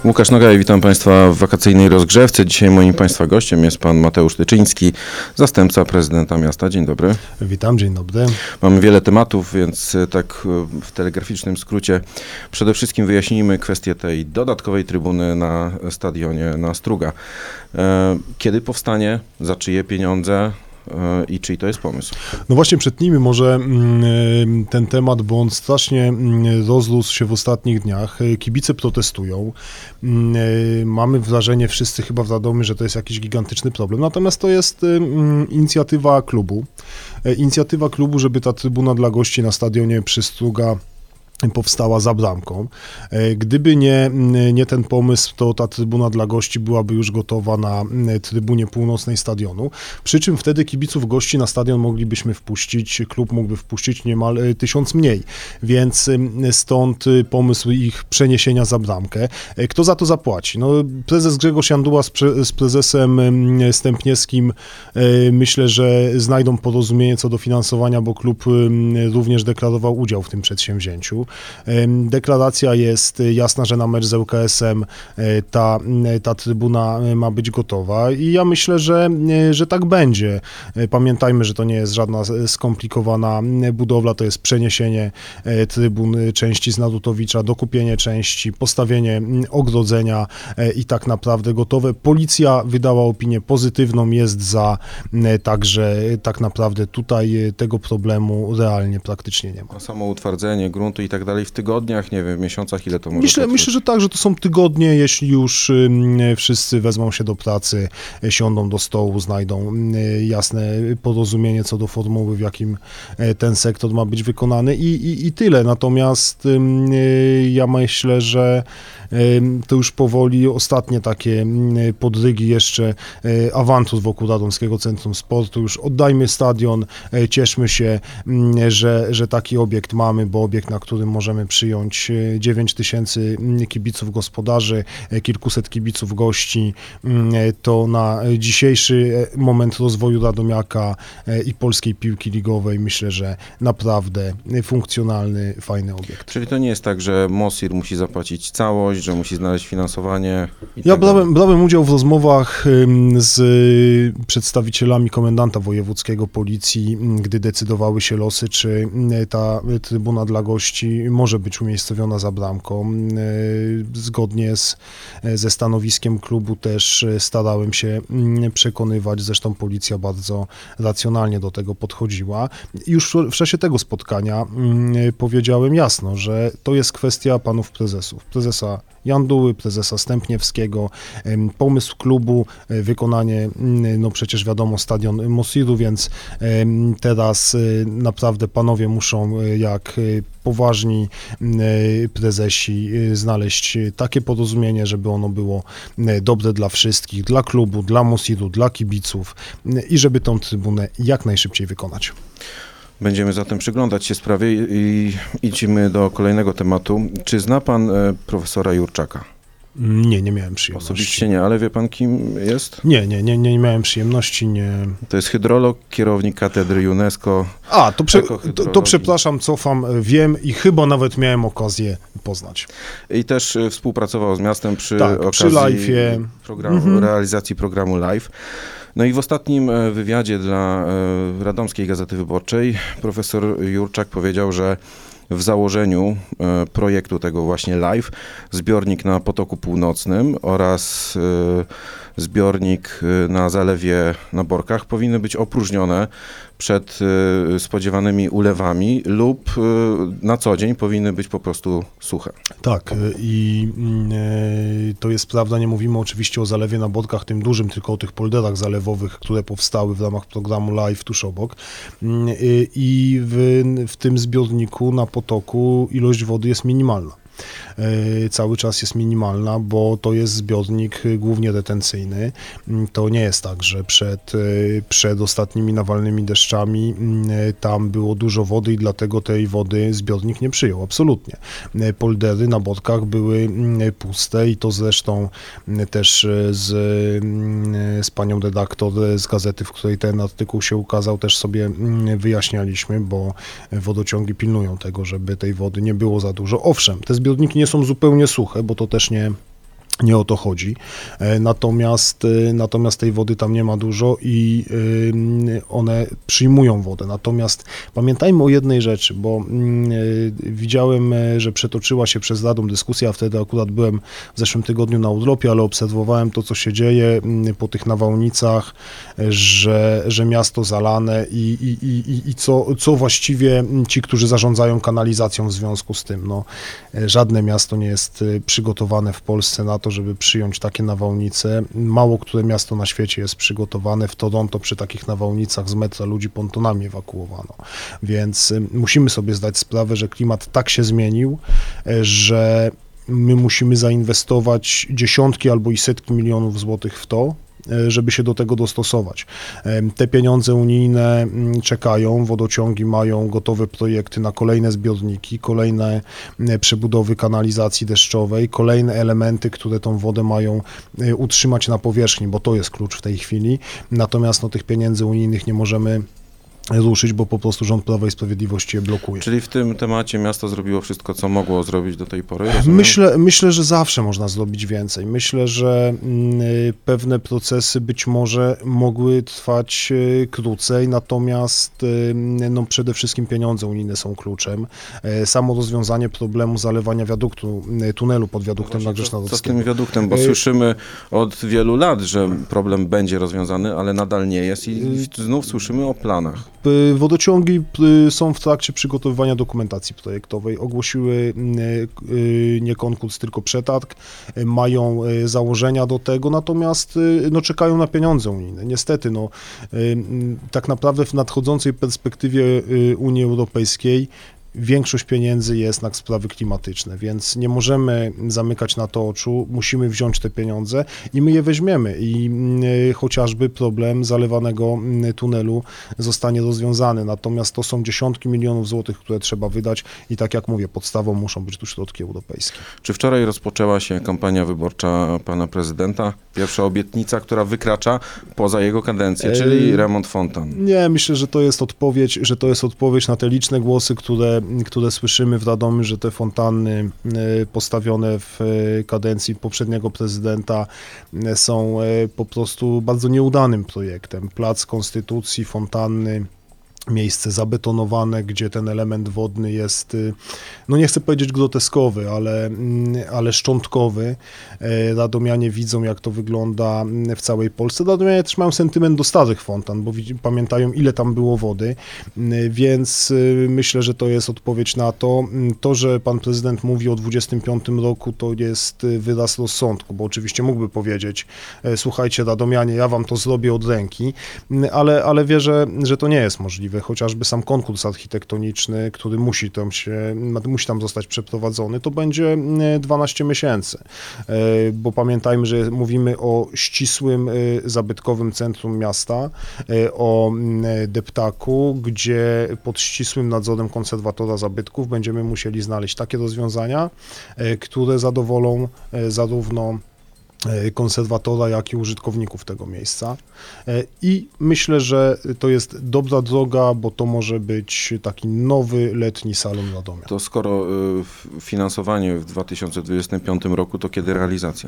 Łukasz Nogaj, witam Państwa w wakacyjnej rozgrzewce. Dzisiaj moim Państwa gościem jest Pan Mateusz Tyczyński, zastępca prezydenta miasta. Dzień dobry. Witam, dzień dobry. Mamy wiele tematów, więc tak w telegraficznym skrócie przede wszystkim wyjaśnijmy kwestię tej dodatkowej trybuny na stadionie na Struga. Kiedy powstanie, za czyje pieniądze i czyj to jest pomysł? No właśnie przetnijmy może ten temat, bo on strasznie rozrósł się w ostatnich dniach. Kibice protestują. Mamy wrażenie, wszyscy chyba w Radomiu, że to jest jakiś gigantyczny problem. Natomiast to jest inicjatywa klubu. Inicjatywa klubu, żeby ta trybuna dla gości na stadionie przy Struga powstała za bramką. Gdyby nie ten pomysł, to ta trybuna dla gości byłaby już gotowa na trybunie północnej stadionu, przy czym wtedy kibiców gości na stadion moglibyśmy wpuścić, klub mógłby wpuścić niemal 1000 mniej, więc stąd pomysł ich przeniesienia za bramkę. Kto za to zapłaci? No, prezes Grzegorz Janduła z prezesem Stępniewskim myślę, że znajdą porozumienie co do finansowania, bo klub również deklarował udział w tym przedsięwzięciu. Deklaracja jest jasna, że na mecz z ŁKS-em ta trybuna ma być gotowa i ja myślę, że tak będzie. Pamiętajmy, że to nie jest żadna skomplikowana budowla, to jest przeniesienie trybun części z Narutowicza, dokupienie części, postawienie ogrodzenia i tak naprawdę gotowe. Policja wydała opinię pozytywną, jest za, także tak naprawdę tutaj tego problemu realnie praktycznie nie ma. A samo utwardzenie gruntu i tak dalej w tygodniach, nie wiem, w miesiącach, ile to może trwać? Myślę, że tak, że to są tygodnie, jeśli już wszyscy wezmą się do pracy, siądą do stołu, znajdą jasne porozumienie co do formuły, w jakim ten sektor ma być wykonany i tyle. Natomiast ja myślę, że to już powoli ostatnie takie podrygi jeszcze awantur wokół Radomskiego Centrum Sportu. Już oddajmy stadion, cieszmy się, że taki obiekt mamy, bo obiekt, na którym możemy przyjąć 9000 kibiców gospodarzy, kilkuset kibiców gości, to na dzisiejszy moment rozwoju Radomiaka i polskiej piłki ligowej myślę, że naprawdę funkcjonalny, fajny obiekt. Czyli to nie jest tak, że Mosir musi zapłacić całość, że musi znaleźć finansowanie? Ja brałem udział w rozmowach z przedstawicielami komendanta wojewódzkiego policji, gdy decydowały się losy, czy ta trybuna dla gości może być umiejscowiona za bramką. Zgodnie ze stanowiskiem klubu też starałem się przekonywać, zresztą policja bardzo racjonalnie do tego podchodziła. Już w czasie tego spotkania powiedziałem jasno, że to jest kwestia panów prezesów. Prezesa Janduły, prezesa Stępniewskiego, pomysł klubu, wykonanie, no przecież wiadomo, stadion Mosiru, więc teraz naprawdę panowie muszą jak poważni prezesi znaleźć takie porozumienie, żeby ono było dobre dla wszystkich, dla klubu, dla Mosiru, dla kibiców i żeby tą trybunę jak najszybciej wykonać. Będziemy zatem przyglądać się sprawie i idziemy do kolejnego tematu. Czy zna pan profesora Jurczaka? Nie miałem przyjemności. Osobiście nie, ale wie pan, kim jest? Nie miałem przyjemności, nie. To jest hydrolog, kierownik katedry UNESCO. To przepraszam, cofam, wiem i chyba nawet miałem okazję poznać. I też współpracował z miastem przy przy live'ie. Realizacji programu Live. No i w ostatnim wywiadzie dla Radomskiej Gazety Wyborczej profesor Jurczak powiedział, że w założeniu projektu tego właśnie Live zbiornik na Potoku Północnym oraz zbiornik na zalewie na Borkach powinny być opróżnione przed spodziewanymi ulewami lub na co dzień powinny być po prostu suche. Tak, i to jest prawda, nie mówimy oczywiście o zalewie na Borkach, tym dużym, tylko o tych polderach zalewowych, które powstały w ramach programu Live tuż obok. I w tym zbiorniku na Potoku ilość wody jest minimalna. Cały czas jest minimalna, bo to jest zbiornik głównie retencyjny. To nie jest tak, że przed ostatnimi nawalnymi deszczami tam było dużo wody i dlatego tej wody zbiornik nie przyjął. Absolutnie. Poldery na Borkach były puste i to zresztą też z panią redaktor z gazety, w której ten artykuł się ukazał, też sobie wyjaśnialiśmy, bo wodociągi pilnują tego, żeby tej wody nie było za dużo. Owszem, te zbiorniki nie są zupełnie suche, bo to też Nie o to chodzi. Natomiast tej wody tam nie ma dużo i one przyjmują wodę. Natomiast pamiętajmy o jednej rzeczy, bo widziałem, że przetoczyła się przez Radom dyskusja, wtedy akurat byłem w zeszłym tygodniu na urlopie, ale obserwowałem to, co się dzieje po tych nawałnicach, że miasto zalane i co właściwie ci, którzy zarządzają kanalizacją w związku z tym. No, żadne miasto nie jest przygotowane w Polsce na to, żeby przyjąć takie nawałnice. Mało które miasto na świecie jest przygotowane. W Toronto przy takich nawałnicach z metra ludzi pontonami ewakuowano. Więc musimy sobie zdać sprawę, że klimat tak się zmienił, że my musimy zainwestować dziesiątki albo i setki milionów złotych w to, żeby się do tego dostosować. Te pieniądze unijne czekają, wodociągi mają gotowe projekty na kolejne zbiorniki, kolejne przebudowy kanalizacji deszczowej, kolejne elementy, które tą wodę mają utrzymać na powierzchni, bo to jest klucz w tej chwili. Natomiast tych pieniędzy unijnych nie możemy ruszyć, bo po prostu rząd Prawa i Sprawiedliwości je blokuje. Czyli w tym temacie miasto zrobiło wszystko, co mogło zrobić do tej pory? Rozumiem? Myślę, że zawsze można zrobić więcej. Myślę, że pewne procesy być może mogły trwać krócej, natomiast przede wszystkim pieniądze unijne są kluczem. Samo rozwiązanie problemu zalewania tunelu pod wiaduktem na Grzeszna Co z tym wiaduktem? Bo słyszymy od wielu lat, że problem będzie rozwiązany, ale nadal nie jest i znów słyszymy o planach. Wodociągi są w trakcie przygotowywania dokumentacji projektowej. Ogłosiły nie konkurs, tylko przetarg. Mają założenia do tego, natomiast czekają na pieniądze unijne. Niestety, tak naprawdę w nadchodzącej perspektywie Unii Europejskiej większość pieniędzy jest na sprawy klimatyczne, więc nie możemy zamykać na to oczu, musimy wziąć te pieniądze i my je weźmiemy i chociażby problem zalewanego tunelu zostanie rozwiązany, natomiast to są dziesiątki milionów złotych, które trzeba wydać i tak jak mówię, podstawą muszą być tu środki europejskie. Czy wczoraj rozpoczęła się kampania wyborcza pana prezydenta? Pierwsza obietnica, która wykracza poza jego kadencję, czyli remont fontan. Nie, myślę, że to jest odpowiedź na te liczne głosy, które słyszymy w Radomiu, że te fontanny postawione w kadencji poprzedniego prezydenta są po prostu bardzo nieudanym projektem. Plac Konstytucji, fontanny, miejsce zabetonowane, gdzie ten element wodny jest, nie chcę powiedzieć groteskowy, ale szczątkowy. Radomianie widzą, jak to wygląda w całej Polsce. Radomianie też mają sentyment do starych fontan, bo pamiętają, ile tam było wody, więc myślę, że to jest odpowiedź na to. To, że pan prezydent mówi o 25 roku, to jest wyraz rozsądku, bo oczywiście mógłby powiedzieć, słuchajcie, radomianie, ja wam to zrobię od ręki, ale wierzę, że to nie jest możliwe. Chociażby sam konkurs architektoniczny, który musi tam zostać przeprowadzony, to będzie 12 miesięcy, bo pamiętajmy, że mówimy o ścisłym, zabytkowym centrum miasta, o deptaku, gdzie pod ścisłym nadzorem konserwatora zabytków będziemy musieli znaleźć takie rozwiązania, które zadowolą zarówno konserwatora, jak i użytkowników tego miejsca. I myślę, że to jest dobra droga, bo to może być taki nowy letni salon Radomia. To skoro finansowanie w 2025 roku, to kiedy realizacja?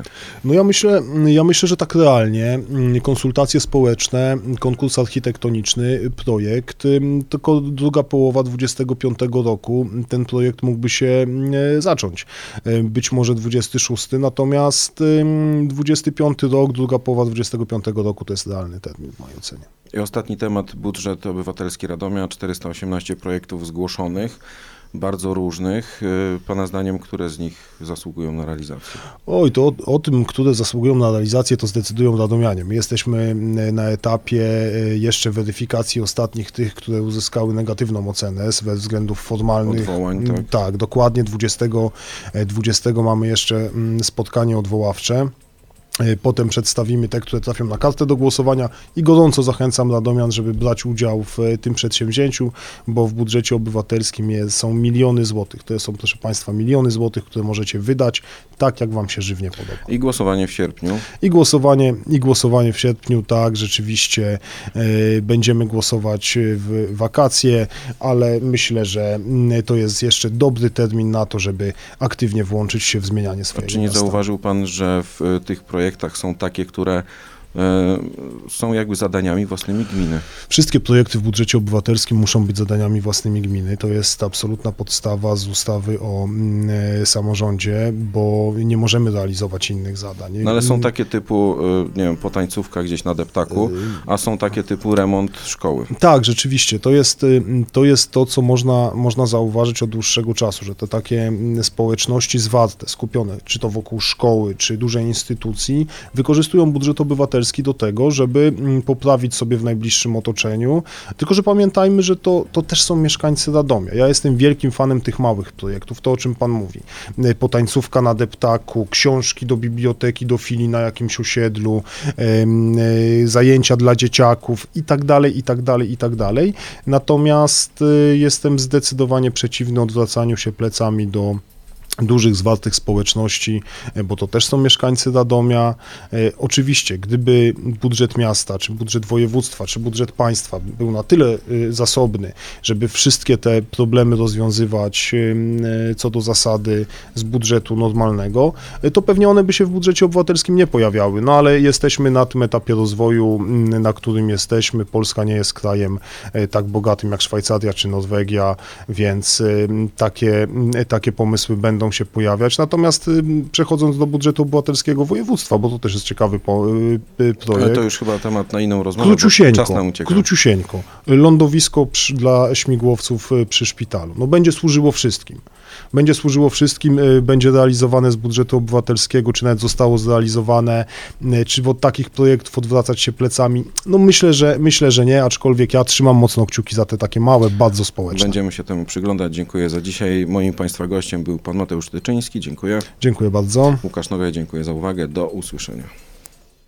Ja myślę, że tak realnie. Konsultacje społeczne, konkurs architektoniczny, projekt, tylko druga połowa 2025 roku ten projekt mógłby się zacząć. Być może 26, natomiast 25 rok, druga połowa 25 roku to jest realny termin w mojej ocenie. I ostatni temat, budżet obywatelski Radomia, 418 projektów zgłoszonych, bardzo różnych. Pana zdaniem, które z nich zasługują na realizację? Oj, to o tym, które zasługują na realizację, to zdecydują radomianie. My jesteśmy na etapie jeszcze weryfikacji ostatnich tych, które uzyskały negatywną ocenę ze względów formalnych. Odwołań, tak? Tak, dokładnie. 20 mamy jeszcze spotkanie odwoławcze. Potem przedstawimy te, które trafią na kartę do głosowania i gorąco zachęcam radomian, żeby brać udział w tym przedsięwzięciu, bo w budżecie obywatelskim są miliony złotych. To są, proszę Państwa, miliony złotych, które możecie wydać tak, jak Wam się żywnie podoba. I głosowanie w sierpniu. I głosowanie w sierpniu, tak, rzeczywiście będziemy głosować w wakacje, ale myślę, że to jest jeszcze dobry termin na to, żeby aktywnie włączyć się w zmienianie swojego Czy nie miasta. zauważył pan, że w tych projektach są takie, które są jakby zadaniami własnymi gminy? Wszystkie projekty w budżecie obywatelskim muszą być zadaniami własnymi gminy. To jest absolutna podstawa z ustawy o samorządzie, bo nie możemy realizować innych zadań. No ale są takie typu, nie wiem, potańcówka gdzieś na deptaku, a są takie typu remont szkoły. Tak, rzeczywiście. To jest to, co można zauważyć od dłuższego czasu, że te takie społeczności zwarte, skupione, czy to wokół szkoły, czy dużej instytucji, wykorzystują budżet obywatelski do tego, żeby poprawić sobie w najbliższym otoczeniu. Tylko że pamiętajmy, że to też są mieszkańcy Radomia. Ja jestem wielkim fanem tych małych projektów, to o czym Pan mówi. Potańcówka na deptaku, książki do biblioteki, do filii na jakimś osiedlu, zajęcia dla dzieciaków i tak dalej, i tak dalej, i tak dalej. Natomiast jestem zdecydowanie przeciwny odwracaniu się plecami do dużych, zwartych społeczności, bo to też są mieszkańcy Radomia. Oczywiście, gdyby budżet miasta, czy budżet województwa, czy budżet państwa był na tyle zasobny, żeby wszystkie te problemy rozwiązywać co do zasady z budżetu normalnego, to pewnie one by się w budżecie obywatelskim nie pojawiały. No ale jesteśmy na tym etapie rozwoju, na którym jesteśmy. Polska nie jest krajem tak bogatym jak Szwajcaria czy Norwegia, więc takie pomysły będą się pojawiać. Natomiast przechodząc do budżetu obywatelskiego województwa, bo to też jest ciekawy projekt. Ale to już chyba temat na inną rozmowę, bo czas nam ucieka. Króciusieńko. Lądowisko dla śmigłowców przy szpitalu. No będzie służyło wszystkim. Będzie realizowane z budżetu obywatelskiego, czy nawet zostało zrealizowane, czy od takich projektów odwracać się plecami. No myślę, że nie, aczkolwiek ja trzymam mocno kciuki za te takie małe, bardzo społeczne. Będziemy się temu przyglądać. Dziękuję za dzisiaj. Moim Państwa gościem był pan Mateusz Tyczyński. Dziękuję. Dziękuję bardzo. Łukasz Nowak, dziękuję za uwagę. Do usłyszenia.